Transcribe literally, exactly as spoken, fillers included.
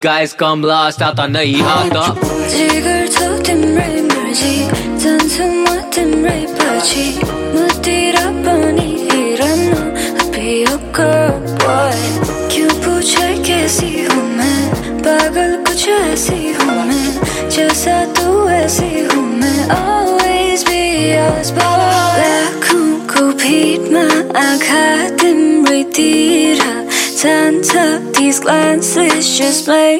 Guys come last आता नहीं आता जिगर थो तिम्रै मर्जी जान्छु म तिम्रै पछि म तेरा पनि हेरन अभी यो girl boy क्यों पूछे कैसी हूँ मैं पागल कुछ ऐसी हूँ मैं जैसा तू ऐसी हूँ मैं always be yours boy लाखौं को भीडमा आँखा तिम्रैतिर जान्छ these glances just play